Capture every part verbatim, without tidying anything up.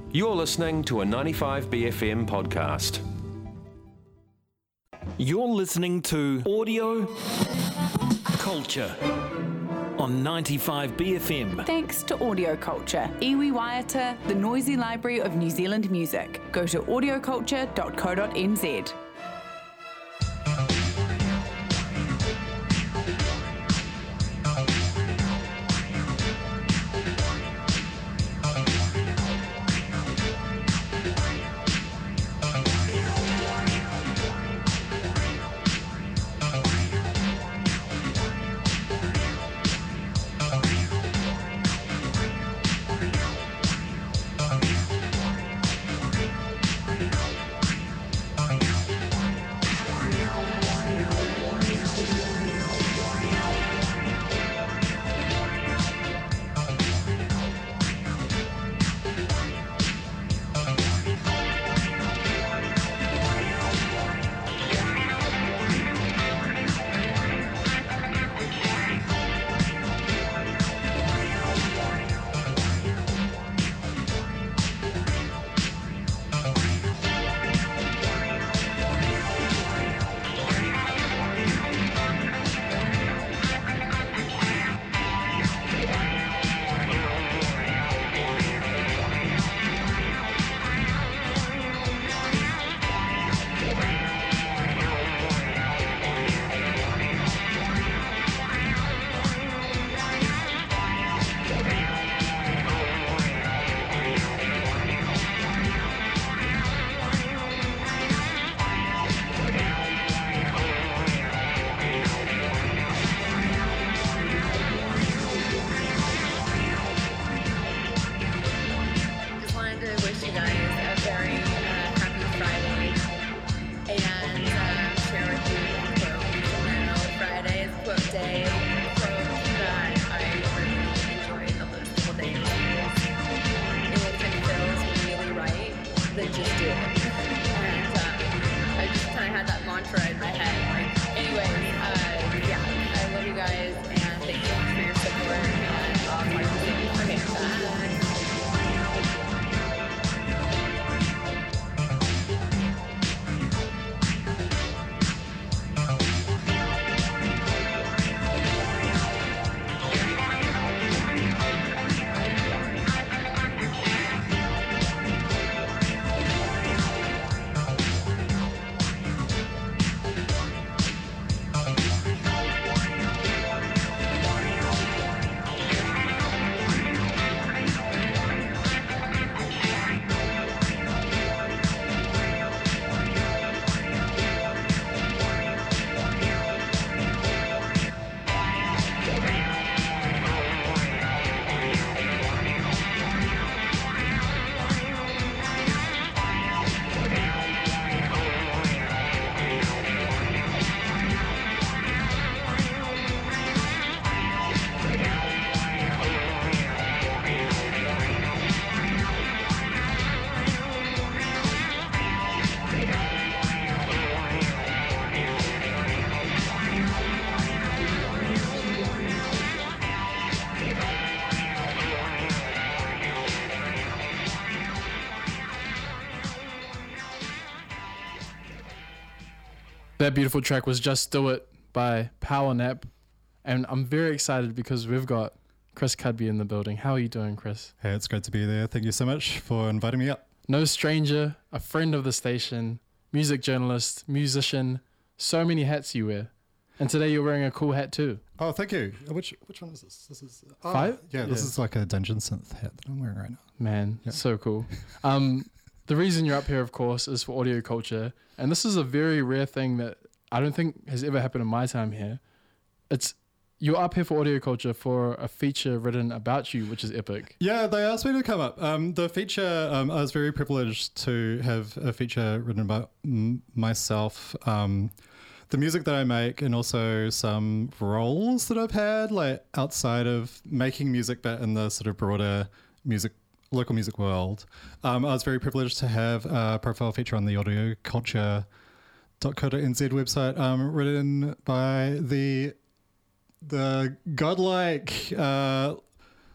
You're listening to a ninety-five B F M podcast. You're listening to Audio Culture on ninety-five B F M. Thanks to Audio Culture, iwi waiata, the noisy library of New Zealand music. Go to audio culture dot co dot n z. That beautiful track was Just Do It by Power Nap, and I'm very excited because we've got Chris Cudby in the building. How are you doing, Chris? Hey, it's great to be there. Thank you so much for inviting me up. No stranger, a friend of the station, music journalist, musician, so many hats you wear. And today you're wearing a cool hat too. Oh, thank you. Which which one is this? This is oh, Five? Yeah, this Yeah. is like a Dungeon Synth hat that I'm wearing right now. Man, Yeah. so cool. Um, the reason you're up here, of course, is for Audio Culture. And this is a very rare thing that I don't think has ever happened in my time here. It's you're up here for Audio Culture for a feature written about you, which is epic. Yeah, they asked me to come up. Um, the feature, um, I was very privileged to have a feature written about m- myself, um, the music that I make, and also some roles that I've had, like outside of making music, but in the sort of broader music, local music world. Um, I was very privileged to have a profile feature on the audio culture dot co dot n z website, um, written by the the godlike, uh,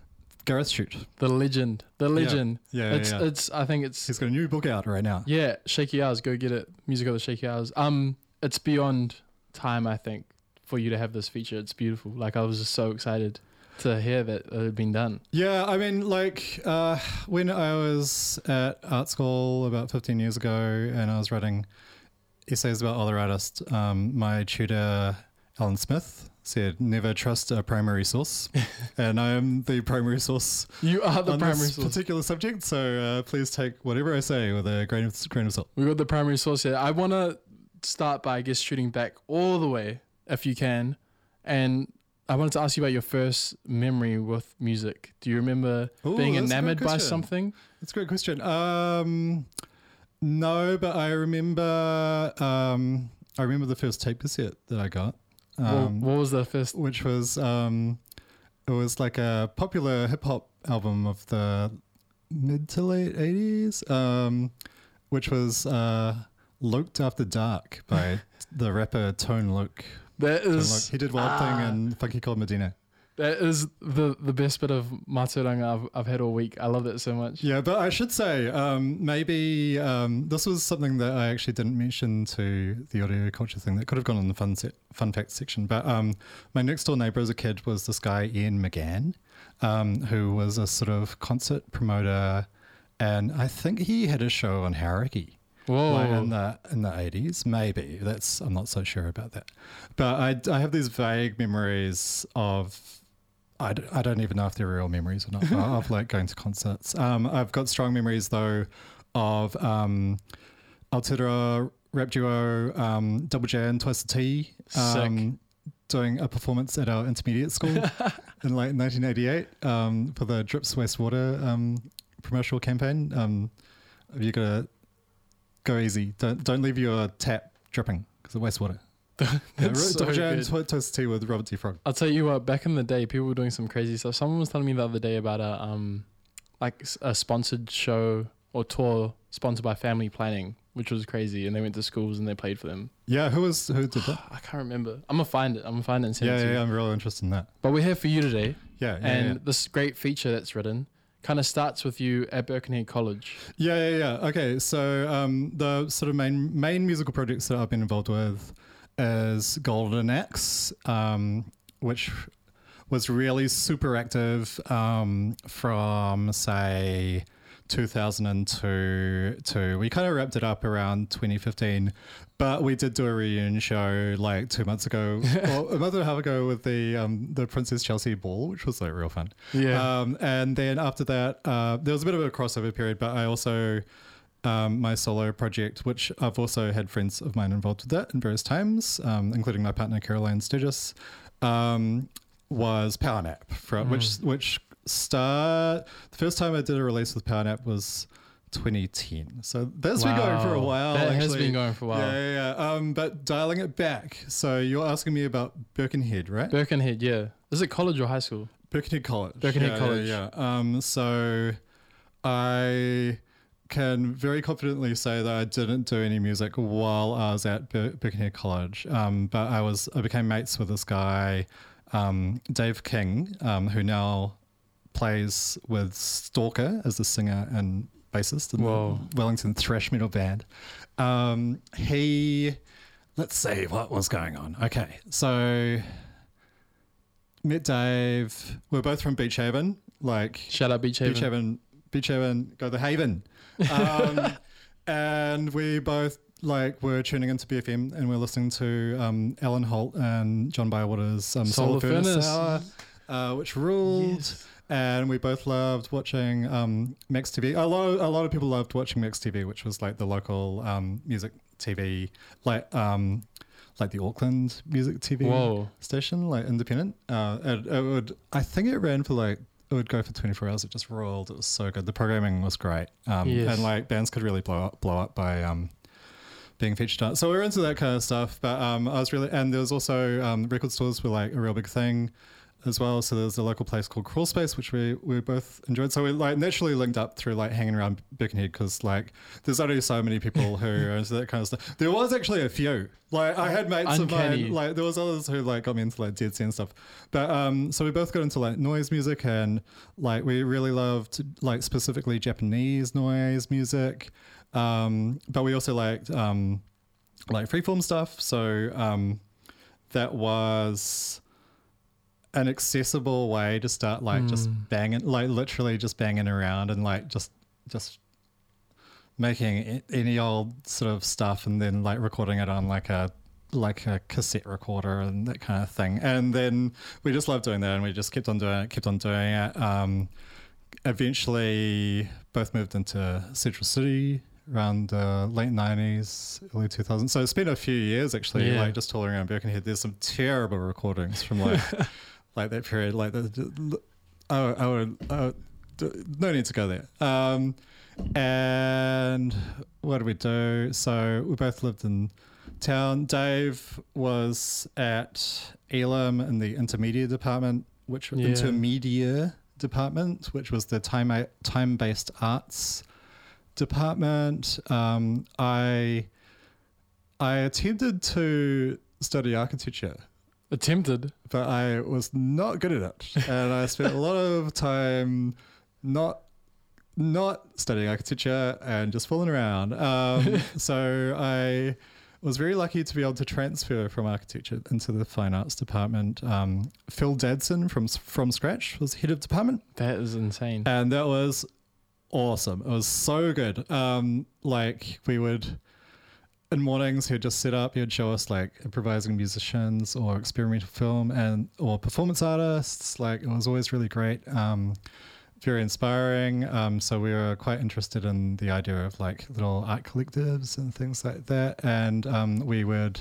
Gareth Shute. The legend, the legend. Yeah, yeah, it's yeah. it's. I think it's He's got a new book out right now. yeah. Shaky Hours, go get it. Music of the Shaky Hours. Um, it's beyond time. I think for you to have this feature, it's beautiful. Like I was just so excited to hear that it had been done. Yeah, I mean, like uh, when I was at art school about fifteen years ago, and I was writing essays about other artists, um, my tutor Alan Smith said, "Never trust a primary source," and I am the primary source. You are the on primary this source. particular subject, so uh, please take whatever I say with a grain of grain of salt. We got the primary source here. I want to start by, I guess, shooting back all the way, if you can. And I wanted to ask you about your first memory with music. Do you remember Ooh, being that's a good enamored by question. something? That's a great question. Um, no, but I remember. Um, I remember the first tape cassette that I got. Um, what, what was the first? which was um, it was like a popular hip hop album of the mid to late eighties, um, which was uh, "Loked After Dark" by the rapper Tone Loc. That Tone Loc. is He did Wild ah, Thing and Funky Cold Medina. that is the the best bit of Maturanga I've I've had all week. I love that so much. Yeah, but I should say um, maybe um, this was something that I actually didn't mention to the audio culture thing that could have gone in the fun se- fun facts section. But um, my next door neighbor as a kid was this guy Ian McGann, um, who was a sort of concert promoter, and I think he had a show on Hauraki. Whoa. Like in the in the eighties, maybe. That's I'm not so sure about that. But I, I have these vague memories of. I, d- I don't even know if they're real memories or not of like going to concerts. Um, I've got strong memories though of um, Aotearoa rap duo um, Double J and Twice the T um, doing a performance at our intermediate school in like nineteen eighty-eight um, for the Drips Wastewater um, promotional campaign. Um, you gotta go easy. Don't don't leave your tap dripping because of wastewater. Yeah, That's so Double J and good. Twi- Twice the T with Robert T. Frog. I'll tell you what, back in the day, people were doing some crazy stuff. Someone was telling me the other day about a um, like s- a sponsored show or tour sponsored by Family Planning, which was crazy. And they went to schools and they played for them. Yeah, who was who did that? I can't remember. I'm gonna find it. I'm gonna find it and send Yeah, it to yeah, you. yeah, I'm really interested in that. But we're here for you today, Yeah, yeah, and yeah. this great feature that's written kind of starts with you at Birkenhead College. Yeah, yeah, yeah. Okay, so um, the sort of main main musical projects that I've been involved with is Golden Axe, um, which was really super active um, from say two thousand two to we kind of wrapped it up around twenty fifteen, but we did do a reunion show like two months ago, or a month and a half ago with the um, the Princess Chelsea Ball, which was like real fun. Yeah. Um, and then after that, uh, there was a bit of a crossover period, but I also um, my solo project, which I've also had friends of mine involved with that in various times, um, including my partner Caroline Sturgis, um, was PowerNap, for, which which start the first time I did a release with PowerNap was twenty ten. So that's been going for a Wow. while. That has actually. been going for a while. Yeah, yeah, yeah. Um, but dialing it back. So you're asking me about Birkenhead, right? Birkenhead, yeah. Is it college or high school? Birkenhead College. Birkenhead yeah, College. Yeah, yeah. Um, so I can very confidently say that I didn't do any music while I was at Bir- Birkenhead College. Um, but I was I became mates with this guy, um, Dave King, um, who now plays with Stalker as the singer and bassist in Whoa. the Wellington thrash metal band. Um, he, let's see what was going on. Okay, so met Dave. We're both from Beach Haven, like Shout out Beach Haven. Beach Haven, Beach Haven, go the Haven. Um, and we both like were tuning into B F M and we're listening to um, Alan Holt and John Bywater's um, Solar Solar Furnace, Furnace. Hour, uh, which ruled. Yes. And we both loved watching um, Max T V. A lot, of, a lot of people loved watching Max T V, which was like the local um, music T V, like um, like the Auckland music T V Whoa. station, like independent. Uh, it, it would, I think it ran for like, it would go for twenty-four hours. It just rolled. It was so good. The programming was great, um, Yes. and like bands could really blow up, blow up by um, being featured on. So we were into that kind of stuff. But um, I was really, and there was also um, record stores were like a real big thing. as well. So there's a local place called Crawl Space, which we we both enjoyed. So we like naturally linked up through like hanging around Birkenhead because like there's only so many people who are into that kind of stuff. There was actually a few. Like I had mates Uncanny. of mine. Like there was others who like got me into like Dead Sea and stuff. But um, so we both got into like noise music and like we really loved like specifically Japanese noise music. Um, but we also liked um, like freeform stuff. So um, that was an accessible way to start like mm. just banging, like literally just banging around and like just just making any old sort of stuff and then like recording it on like a like a cassette recorder and that kind of thing. And then we just loved doing that and we just kept on doing it, kept on doing it. Um, eventually both moved into Central City around the late nineties, early two thousands. So it's been a few years actually, yeah. like just touring around Birkenhead. There's some terrible recordings from like like that period. Like the, I, I would, I would, no need to go there. Um, and what did we do? So we both lived in town. Dave was at Elam in the intermedia department, which Yeah. intermedia department, which was the time time based arts department. Um, I I attempted to study architecture, Attempted. but I was not good at it, and I spent a lot of time not not studying architecture and just fooling around. Um, so I was very lucky to be able to transfer from architecture into the fine arts department. Um, Phil Dadson from from scratch was head of department, That is insane. and that was awesome. It was so good. Um, like we would, in mornings, he'd just sit up, he'd show us like improvising musicians or experimental film and or performance artists. Like it was always really great. Um, very inspiring. Um, so we were quite interested in the idea of like little art collectives and things like that. And um, we would,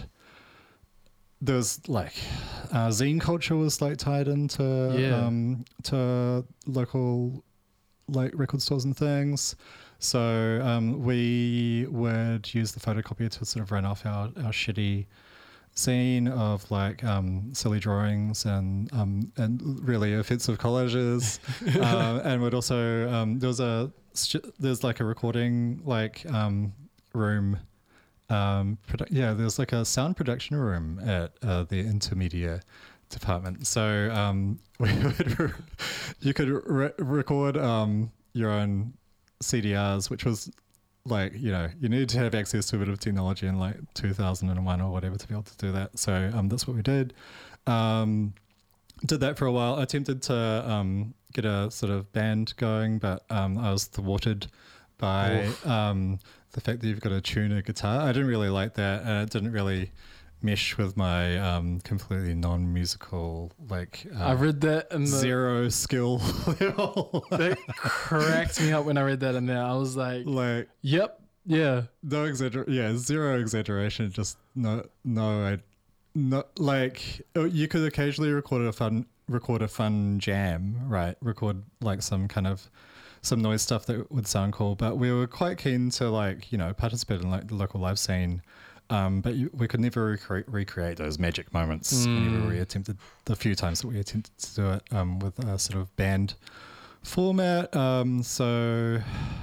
there was like uh, zine culture was like tied into Yeah. um, to local like record stores and things. So um, we would use the photocopier to sort of run off our, our shitty scene of like um, silly drawings and um, and really offensive collages. uh, and would also um, there was a there's like a recording like um, room. Um, produ- yeah, there's like a sound production room at uh, the intermedia department. So um, we would re- you could re- record um, your own C D Rs, which was like, you know, you needed to have access to a bit of technology in like two thousand one or whatever to be able to do that. So um, that's what we did. Um, did that for a while. I attempted to um, get a sort of band going, but um, I was thwarted by um, the fact that you've got to tune a guitar. I didn't really like that, and it didn't really mesh with my um, completely non-musical, like uh, I read that in the zero skill level. that cracked me up when I read that in there. I was like, like "Yep, yeah, no exagger, yeah, zero exaggeration. Just no, no, I, no, like you could occasionally record a fun, record a fun jam, right? Record like some kind of some noise stuff that would sound cool. But we were quite keen to like you know participate in like the local live scene. Um, but you, we could never recre- recreate those magic moments Mm. whenever we attempted, the few times that we attempted to do it um, with a sort of band format. Um, so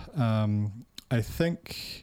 um, I think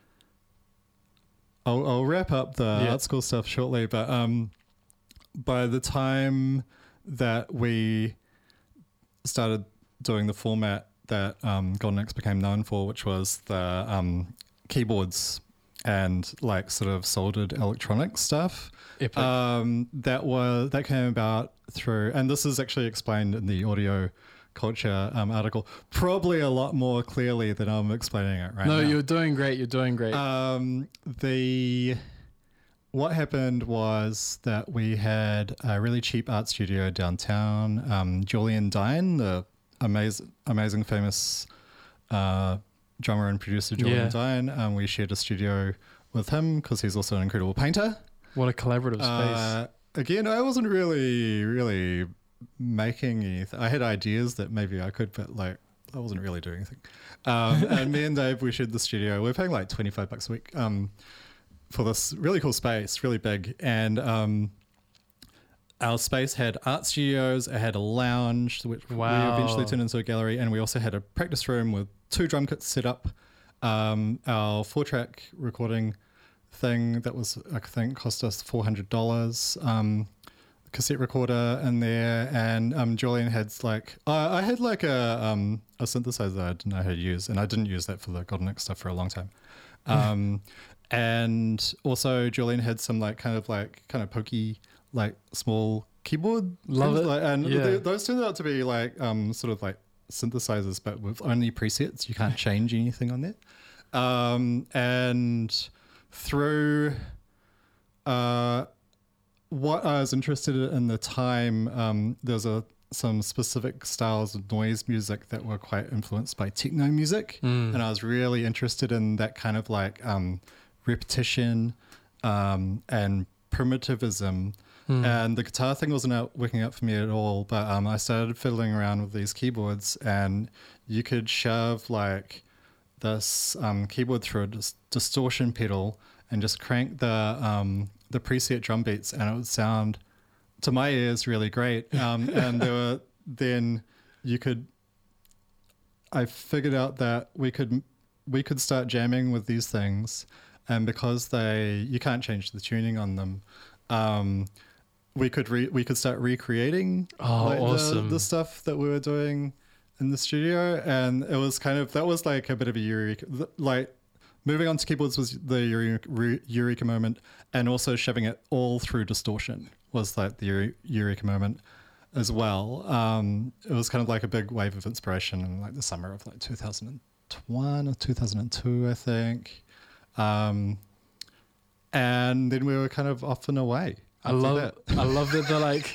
I'll, I'll wrap up the Yeah. art school stuff shortly, but um, by the time that we started doing the format that um, Golden Axe became known for, which was the um, keyboards and like sort of soldered electronic stuff. Epic. Um, that was that came about through, and this is actually explained in the audio culture um, article, probably a lot more clearly than I'm explaining it right no, now. you're doing great. You're doing great." Um, the what happened was that we had a really cheap art studio downtown. Um, Julian Dine, the amazing, amazing, famous uh, drummer and producer Julian Yeah. Dine. Um, we shared a studio with him because he's also an incredible painter. What a collaborative space. Uh, again, I wasn't really, really making anything. I had ideas that maybe I could, but like I wasn't really doing anything. Um, and me and Dave, we shared the studio. We were paying like twenty-five bucks a week um, for this really cool space, really big. And um, our space had art studios. It had a lounge, which Wow. we eventually turned into a gallery, and we also had a practice room with two drum kits set up. Um, our four-track recording thing that was, I think, cost us four hundred dollars. Um, cassette recorder in there, and um, Julian had like uh, I had like a um, a synthesizer I didn't know how to use, and I didn't use that for the Golden stuff for a long time. Um, and also Julian had some like kind of like kind of pokey like small keyboard. Love things, it. like, and Yeah. they, those turned out to be like um, sort of like synthesizers, but with only presets. You can't change anything on that. Um, and through uh, what I was interested in at the time, um, there's a some specific styles of noise music that were quite influenced by techno music, Mm. and I was really interested in that kind of like um, repetition um, and primitivism. Mm. And the guitar thing wasn't out working out for me at all, but um, I started fiddling around with these keyboards, and you could shove like this um, keyboard through a dis- distortion pedal and just crank the um, the preset drum beats, and it would sound to my ears really great. Um, and there were then you could. I figured out that we could we could start jamming with these things, and because they you can't change the tuning on them. Um, we could re- we could start recreating Oh, like, the, awesome. the stuff that we were doing in the studio, and it was kind of that was like a bit of a eureka. Like moving on to keyboards was the eureka, eureka moment, and also shoving it all through distortion was like the eure- eureka moment as well. Um, it was kind of like a big wave of inspiration in like the summer of like two thousand one or two thousand two, I think. Um, and then we were kind of off and away. I after love that. I love that they're like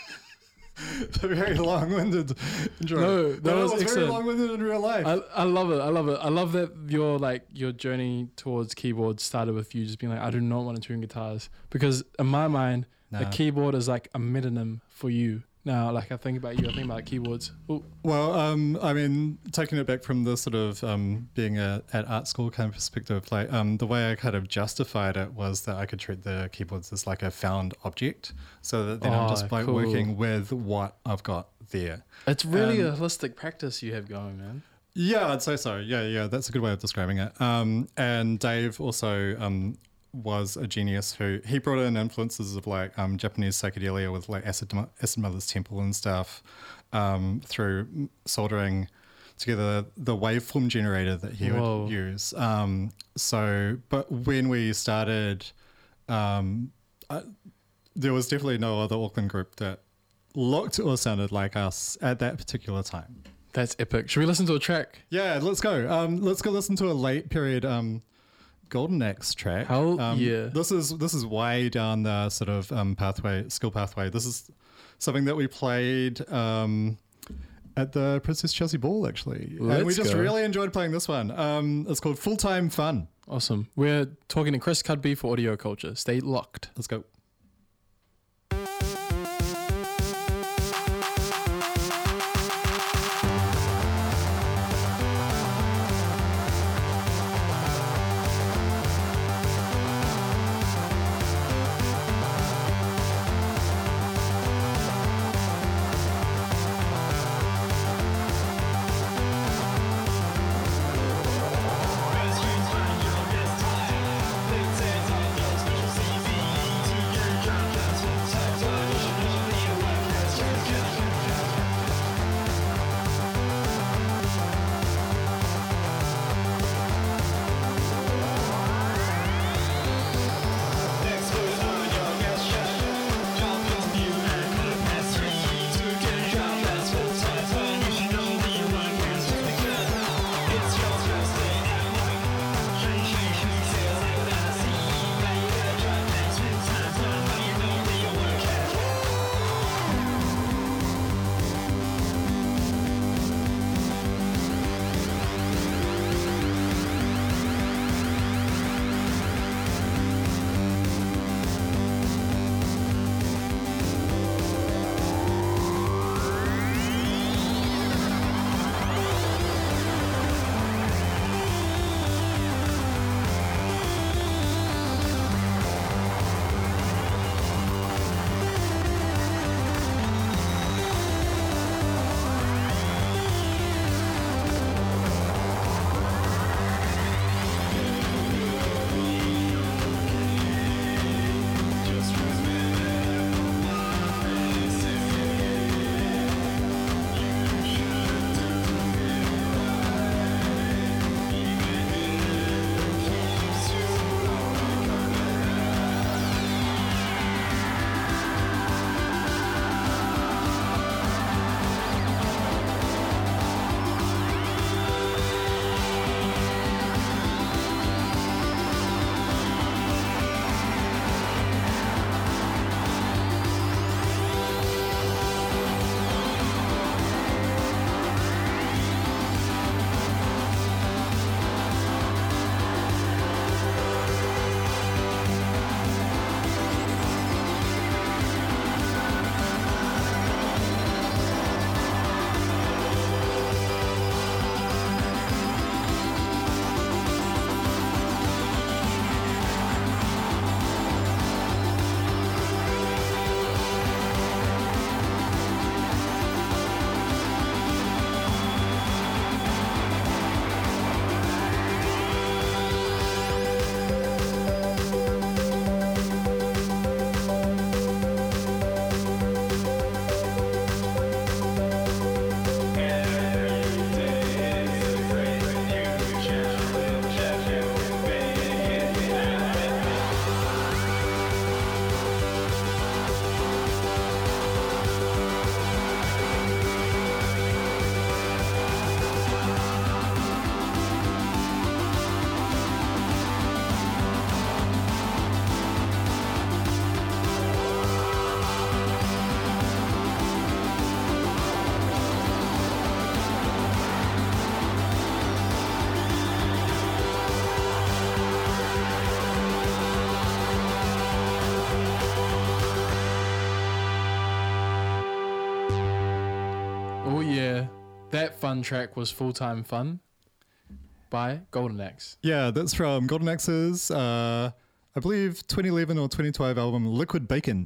The very long-winded intro. No, that No, was it very excellent. long-winded in real life. I, I love it. I love it. I love that your like your journey towards keyboards started with you just being like, I do not want to tune guitars, because in my mind, a Nah. keyboard is like a metonym for you. Now, like I think about you, I think about keyboards. Ooh. Well, um, I mean, taking it back from the sort of um, being a, at art school kind of perspective, like um, the way I kind of justified it was that I could treat the keyboards as like a found object, so that then I'm Oh, just like cool. working with what I've got there. It's really Um, a holistic practice you have going, man. Yeah, I'd say so. Yeah, yeah, that's a good way of describing it. Um, and Dave also um, was a genius who he brought in influences of like um, Japanese psychedelia with like Acid, Acid Mother's Temple and stuff um, through soldering together the waveform generator that he Whoa. would use. Um, so, but when we started, um, I, there was definitely no other Auckland group that looked or sounded like us at that particular time. That's epic. Should we listen to a track? Yeah, let's go. Um, let's go listen to a late period um, Golden Axe track. Hell um, yeah. This is this is way down the sort of um, pathway, skill pathway. This is something that we played um, at the Princess Chelsea Ball, actually. and we Let's just go. really enjoyed playing this one. Um, it's called Full Time Fun. Awesome. We're talking to Chris Cudby for Audio Culture. Stay locked. Let's go. As you find your best time, they say, "Don't special C V T fun track was Full Time Fun by Golden Axe. Yeah, that's from Golden Axe's, uh, I believe, twenty eleven or twenty twelve album, Liquid Bacon,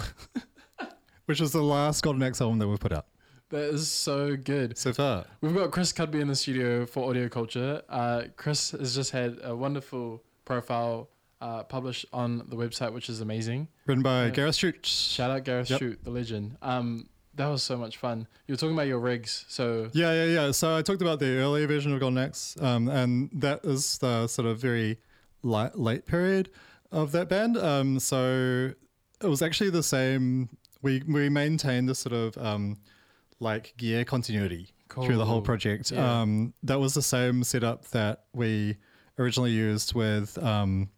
which is the last Golden Axe album that we've put out That is so good. so far. We've got Chris Cudby in the studio for Audio Culture. Uh, Chris has just had a wonderful profile uh, published on the website, which is amazing. Written by Yeah. Gareth Shute. Shout out Gareth Yep. Shute, the legend. Um, that was so much fun. You were talking about your rigs, so Yeah, yeah, yeah. So I talked about the earlier version of Golden Axe, um, and that is the sort of very light, late period of that band. Um, so it was actually the same. We we maintained this sort of um, like gear continuity through the whole Cool. project. Yeah. Um, that was the same setup that we originally used with. Um,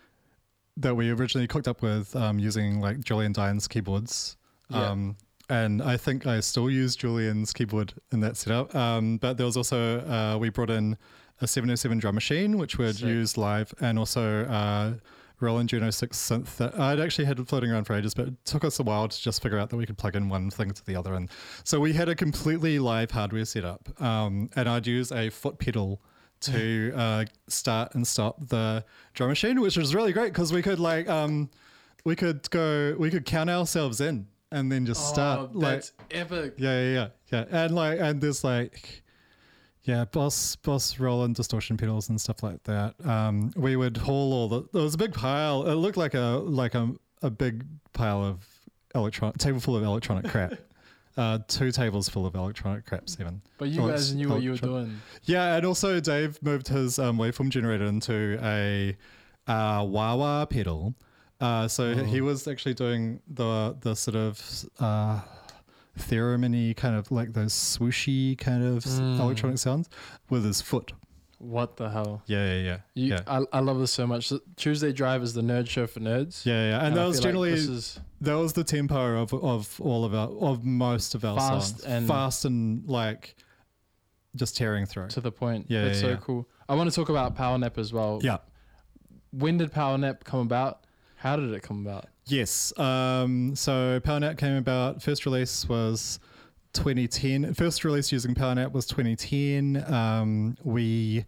that we originally cooked up with um, using like Julian Dines keyboards. Yeah. Um, and I think I still use Julian's keyboard in that setup. Um, but there was also, uh, we brought in a seven oh seven drum machine, which we'd Sick. use live, and also uh, Roland Juno six synth that I'd actually had floating around for ages, but it took us a while to just figure out that we could plug in one thing to the other. And so we had a completely live hardware setup. Um, and I'd use a foot pedal to uh, start and stop the drum machine, which was really great because we could like um, we could go we could count ourselves in and then just start oh, like that's epic. yeah yeah yeah yeah and like and there's like yeah Boss Boss Roland distortion pedals and stuff like that. Um, we would haul all the there was a big pile. It looked like a like a a big pile of electronic table full of electronic crap. Uh, two tables full of electronic craps even. But you Oh, guys it's knew what you were electro- doing. Yeah, and also Dave moved his um, waveform generator into a uh, wah wah pedal. Uh, so Oh. he was actually doing the the sort of uh, theremin-y kind of like those swooshy kind of s- Mm. electronic sounds with his foot. What the hell? Yeah, yeah, yeah. You, yeah. I, I love this so much. Tuesday Drive is the nerd show for nerds. Yeah, yeah, and, And that I was feel like generally this is that was the tempo of of all of our of most of our Fast songs, and- fast and like just tearing through. to the point. Yeah, That's yeah, so yeah. cool. I want to talk about Power Nap as well. Yeah. When did Power Nap come about? How did it come about? Yes. Um, so PowerNap came about. First release was twenty ten. First release using PowerNap was twenty ten. Um, we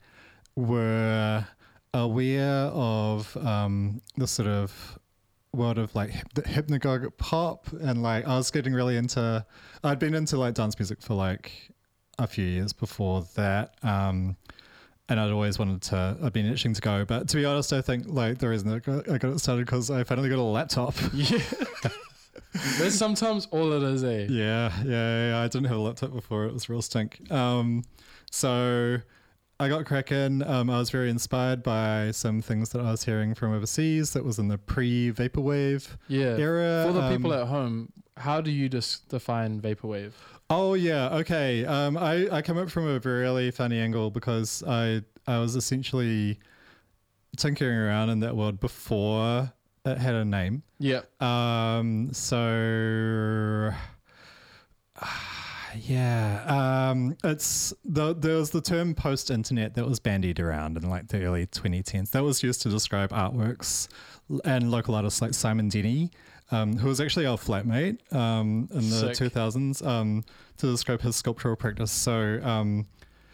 were aware of um, the sort of world of like hyp- hypnagogic pop, and like I was getting really into. I'd been into like dance music for like a few years before that. Um, and I'd always wanted to, I'd been itching to go. But to be honest, I think like the reason I got, I got it started because I finally got a laptop. Yeah. That's sometimes all it is, eh? Yeah, yeah, yeah. I didn't have a laptop before. It was real stink. Um, so I got cracking. Um, I was very inspired by some things that I was hearing from overseas that was in the pre-vaporwave Yeah. era. For the people Um, at home, how do you just define vaporwave? Oh yeah, okay. Um, I, I come up from a really funny angle because I I was essentially tinkering around in that world before it had a name. Yeah. Um, so yeah, um, it's the there was the term post-internet that was bandied around in like the early twenty tens. That was used to describe artworks and local artists like Simon Denny, um, who was actually our flatmate um, in the Sick. two thousands, um, to describe his sculptural practice. So um,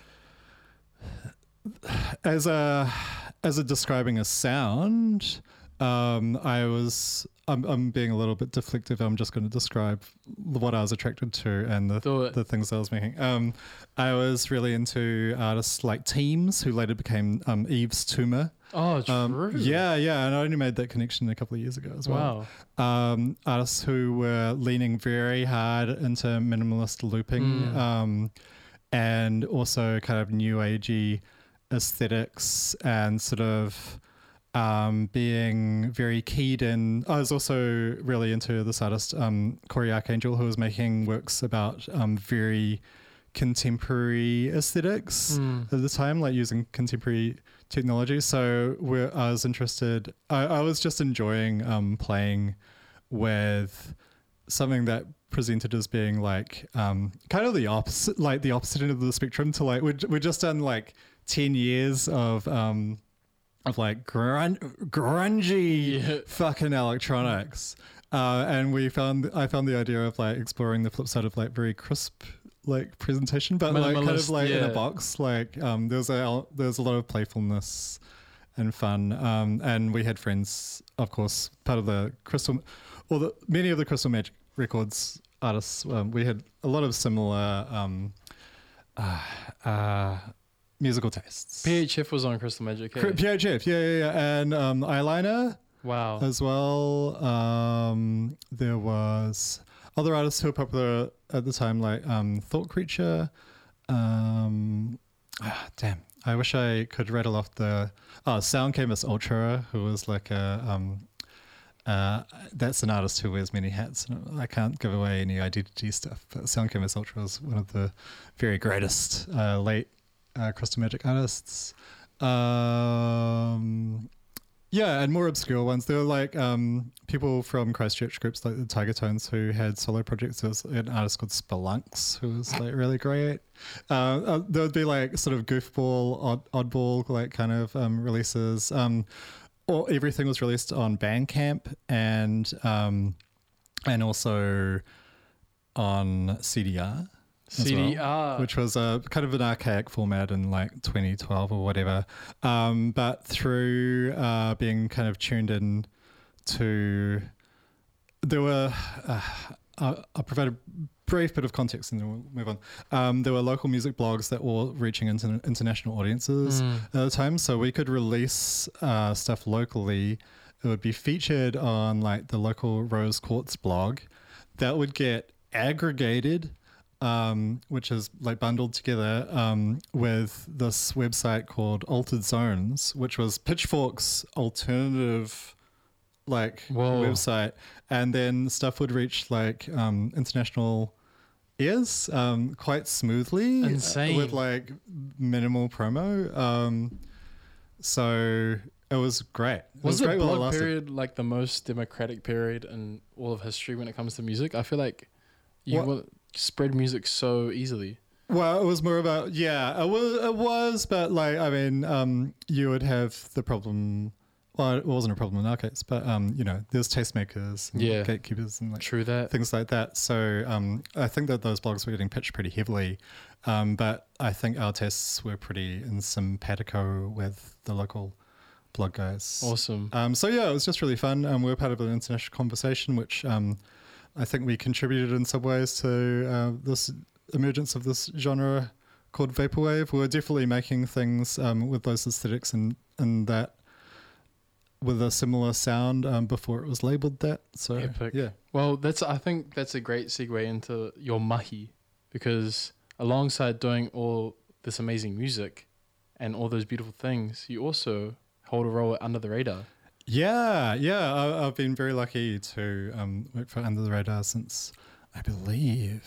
as a as a describing a sound, um, I was I'm, I'm being a little bit deflective. I'm just going to describe what I was attracted to and Do the it. the things I was making. Um, I was really into artists like Teams, who later became um, Eves Toomer. Oh, true. Um, yeah, yeah, and I only made that connection a couple of years ago as well. Wow. Um, artists who were leaning very hard into minimalist looping, Mm. um, and also kind of new agey aesthetics, and sort of um, being very keyed in. I was also really into this artist, um, Corey Archangel, who was making works about um, very contemporary aesthetics Mm. at the time, like using contemporary technology. So we're, I was interested, I, I was just enjoying um, playing with something that presented as being like um, kind of the opposite, like the opposite end of the spectrum to like, we're, we're just done like ten years of, um, of like grun- grungy Yeah. fucking electronics. Uh, and we found, I found the idea of like exploring the flip side of like very crisp like presentation, but like kind of Minimalist, like in a yeah. box. Like um, there's a there's a lot of playfulness and fun. Um, and we had friends, of course, part of the Crystal, or the many of the Crystal Magic Records artists. Um, we had a lot of similar um, uh, uh, musical tastes. P H F was on Crystal Magic. Cr- Hey? P H F, yeah, yeah, yeah, and um, Eyeliner Wow. as well. Um, there was other artists who were popular at the time, like um, Thought Creature. Um, ah, damn, I wish I could rattle off the oh Sound Canvas Ultra, who was like a um, uh, that's an artist who wears many hats. And I can't give away any identity stuff, but Sound Canvas Ultra was one of the very greatest uh, late uh, Crystal Magic artists. Um, Yeah, and more obscure ones. There were like um, people from Christchurch groups like the Tiger Tones who had solo projects. There was an artist called Spelunks who was like really great. Uh, uh, there would be like sort of goofball, odd, oddball like kind of um, releases. Um, or everything was released on Bandcamp and um, and also on C D R. as C D well, R. which was a kind of an archaic format in like twenty twelve or whatever. Um, but through uh, being kind of tuned in to, there were, uh, I'll, I'll provide a brief bit of context and then we'll move on. Um, there were local music blogs that were reaching into international audiences Mm. at the time. So we could release uh, stuff locally. It would be featured on like the local Rose Quartz blog that would get aggregated, um, which is like bundled together um, with this website called Altered Zones, which was Pitchfork's alternative like Whoa. website. And then stuff would reach like um, international ears um, quite smoothly. Insane. With like minimal promo. Um, so it was great. It Was was the great while it blog lasted. period like the most democratic period in all of history when it comes to music? I feel like you What? will spread music so easily. Well, it was more about yeah, it was it was, but like I mean, um, you would have the problem. Well, it wasn't a problem in our case, but um, you know, there's tastemakers, and Yeah. gatekeepers, and like True that. things like that. So um, I think that those blogs were getting pitched pretty heavily, um, but I think our tastes were pretty in simpatico with the local blog guys. Awesome. Um, so yeah, it was just really fun. Um, we were part of an international conversation, which um, I think we contributed in some ways to uh, this emergence of this genre called vaporwave. We were definitely making things um, with those aesthetics and and that with a similar sound um, before it was labeled that. So Epic. yeah, Well, that's I think that's a great segue into your mahi, because alongside doing all this amazing music and all those beautiful things, you also hold a role at Under the Radar. yeah, yeah. I, I've been very lucky to um, work for Under the Radar since I believe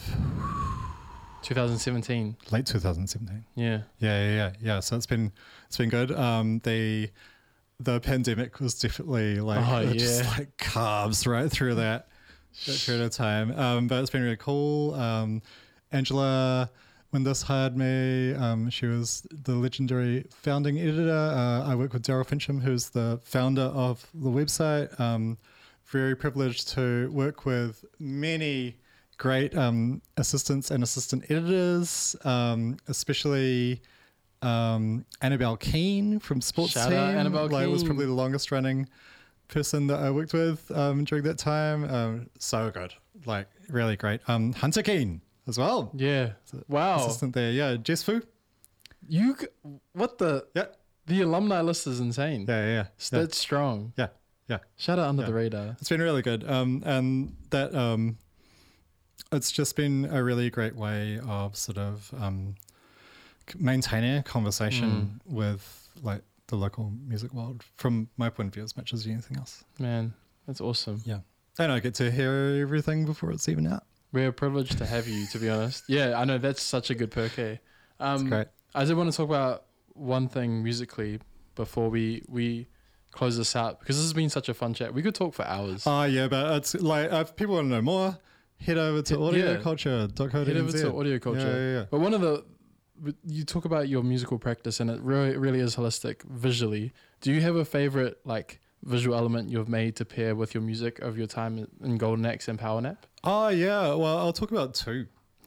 twenty seventeen. late twenty seventeen. Yeah. Yeah, yeah, yeah, yeah. So it's been it's been good. Um, the the pandemic was definitely like Oh, it just yeah. like carves right through that that period of time. Um, but it's been really cool. Um, Angela, when this hired me, um, she was the legendary founding editor. Uh, I work with Daryl Fincham, who's the founder of the website. Um, very privileged to work with many great um, assistants and assistant editors, um, especially um, Annabelle Keane from Sports Shout Team. out Annabelle like, was Keane. probably the longest running person that I worked with um, during that time. Um, so good, like really great. Um, Hunter Keane as well, Yeah. Wow. assistant there. Yeah, Jess Fu. You c- what the Yeah, the alumni list is insane. yeah, yeah, yeah. That's strong. yeah, yeah. Shout out Under Yeah. the Radar. It's been really good. Um, and that um, it's just been a really great way of sort of um, c- maintaining a conversation with like the local music world from my point of view as much as anything else. Man, that's awesome. Yeah. And I get to hear everything before it's even out. We're privileged to have you, to be honest. Yeah, I know that's such a good perk. Eh? Um, It's great. I did want to talk about one thing musically before we we close this out, because this has been such a fun chat. We could talk for hours. Oh, yeah, but it's like if people want to know more, head over to He- yeah. audioculture dot co dot Head over n z. to Audio Culture. Yeah, yeah, yeah. But one of the you talk about your musical practice, and it really really is holistic visually. Do you have a favorite like visual element you've made to pair with your music of your time in Golden Axe and Power Nap? Oh, yeah. Well, I'll talk about two.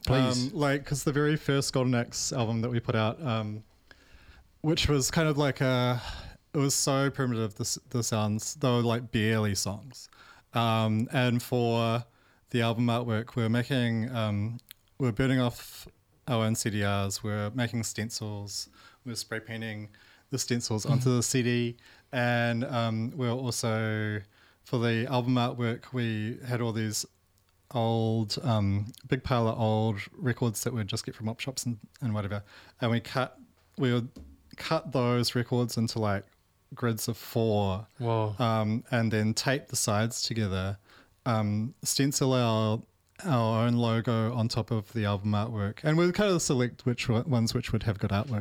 Please. Um, like, because the very first Golden Axe album that we put out, um, which was kind of like a, it was so primitive, the, s- the sounds, they were like barely songs. Um, and for the album artwork, we we're making, um, we we're burning off our own C D Rs, we we're making stencils, we we're spray painting the stencils onto the C D. And um, we we're also, for the album artwork, we had all these old, um, big pile of old records that we'd just get from op shops and, and whatever. And we cut, we would cut those records into like grids of four. Whoa. Um, and then tape the sides together, um, stencil our, our own logo on top of the album artwork. And we'd kind of select which one- ones which would have good artwork.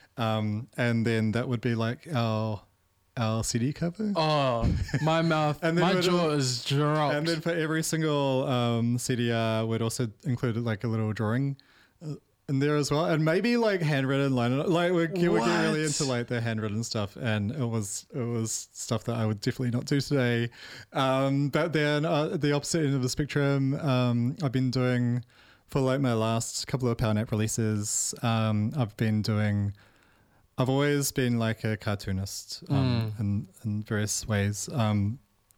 Um, and then that would be like our, our C D cover. Oh, my mouth, And then my we'd jaw al- is dropped. And then for every single um, C D R, we'd also include like a little drawing uh, in there as well, and maybe like handwritten line. Like we're, we're getting really What? into like the handwritten stuff, and it was it was stuff that I would definitely not do today. Um, but then uh, the opposite end of the spectrum, um, I've been doing for like my last couple of Power Nap releases. Um, I've been doing. I've always been like a cartoonist um, Mm. in, in various ways. Um,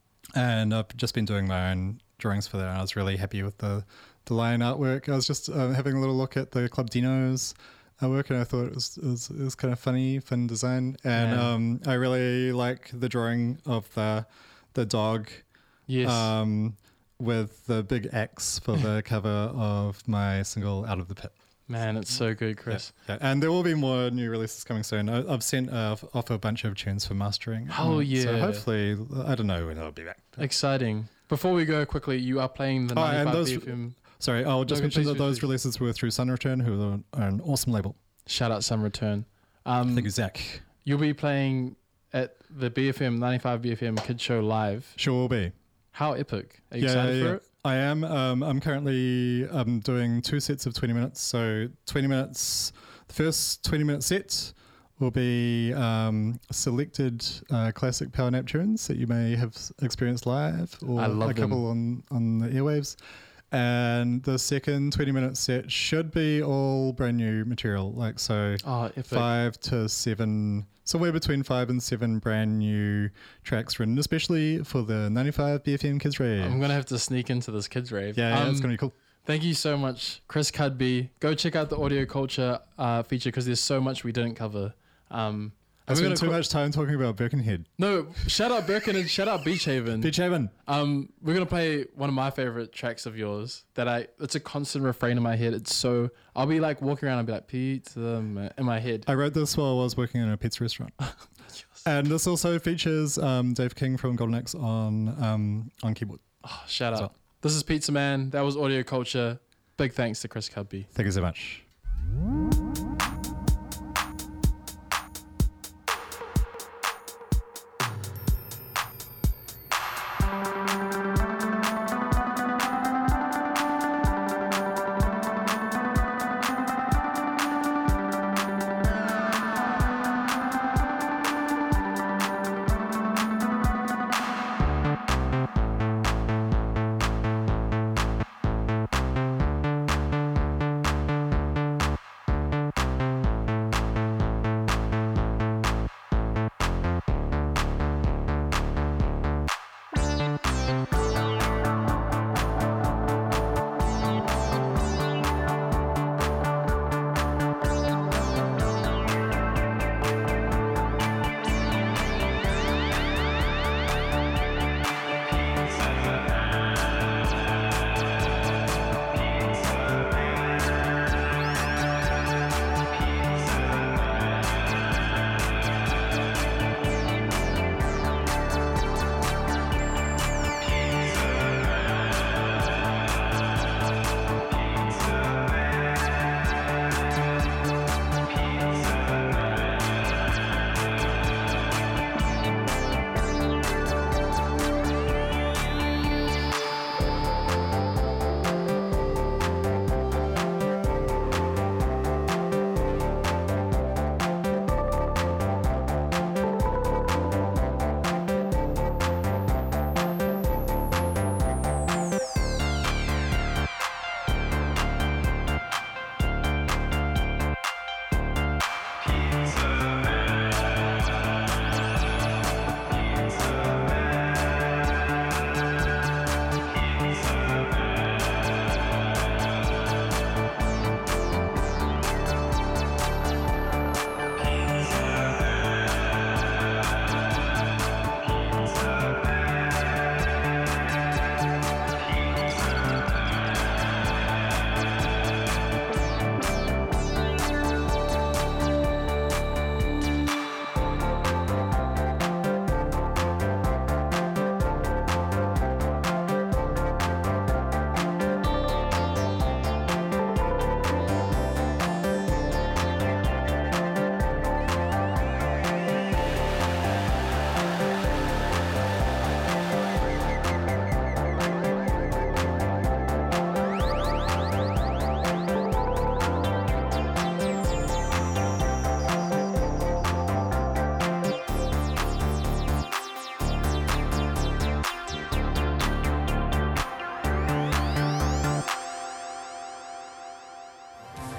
and I've just been doing my own drawings for that. And I was really happy with the, the line artwork. I was just uh, having a little look at the Club Dino's artwork, and I thought it was, it was, it was kind of funny, fun design. And Yeah. um, I really like the drawing of the, the dog yes. um, with the big X for the cover of my single Out of the Pit. Man, it's so good, Chris. Yeah, and there will be more new releases coming soon. I, I've sent uh, off a bunch of tunes for mastering. Oh, Um, yeah. So hopefully, I don't know when I'll be back. Exciting. Before we go quickly, you are playing the Oh, and ninety-five those- B F M. Sorry, I'll just No, mention please, that please, those please. releases were through Sun Return, who are an awesome label. Shout out Some Return. Um, Thank you, Zach. You'll be playing at the B F M, ninety-five B F M Kids Show Live. Sure will be. How epic. Are you excited for it? I am. Um, I'm currently um, doing two sets of twenty minutes. So twenty minutes, the first twenty minute set will be um, selected uh, classic Power Nap tunes that you may have s- experienced live, or I love a them. couple on, on the airwaves. And the second twenty minute set should be all brand new material. Like, so Oh, epic. five to seven, somewhere between five and seven brand new tracks written, especially for the ninety-five B F M Kids Rave. I'm going to have to sneak into this kids rave. Yeah, yeah, Um, it's going to be cool. Thank you so much, Chris Cudby. Go check out the Audio Culture uh, feature because there's so much we didn't cover. Um, I and we're spent gonna too qu- much time talking about Birkenhead. No, shout out Birkin and shout out Beach Haven. Beach Haven. Um, we're gonna play one of my favorite tracks of yours that I. It's a constant refrain in my head. It's so I'll be like walking around and be like pizza in my head. I wrote this while I was working in a pizza restaurant. And this also features um, Dave King from Golden Axe on um, on keyboard. Oh, shout out. So- This is Pizza Man. That was Audio Culture. Big thanks to Chris Cudby. Thank you so much.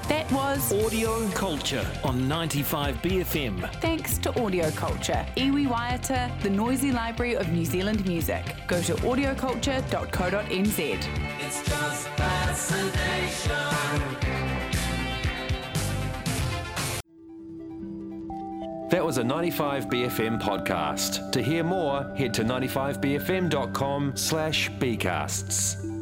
That was Audio Culture on ninety-five B F M. thanks to Audio Culture, iwi waiata, the noisy library of New Zealand music. Go to audio culture dot co dot n z. It's just fascination. That was a ninety-five B F M podcast. To hear more, head to ninety-five b f m dot com slash bcasts.